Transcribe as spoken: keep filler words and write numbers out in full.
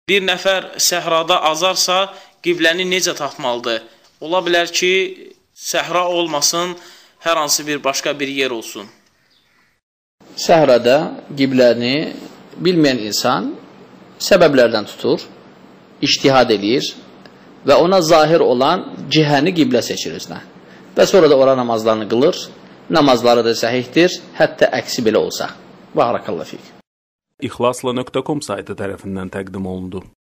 Bir nəfər səhrada azarsa, qibləni necə tapmalıdır? Ola bilər ki, səhra olmasın, hər hansı bir başqa bir yer olsun. Səhrada qibləni bilməyən insan səbəblərdən tutur, ictihad edir və ona zahir olan cihəni qiblə seçir özünə. Və sonra da ora namazlarını qılır, namazları da səhihdir, hətta əksi belə olsa. Barakallahu fik. İxlasla nöqtə com saytı tərəfindən təqdim olundu.